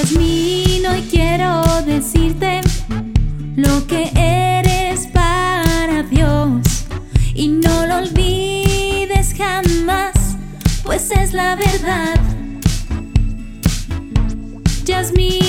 Yasmín, hoy quiero decirte lo que eres para Dios, y no lo olvides jamás, pues es la verdad. Yasmín,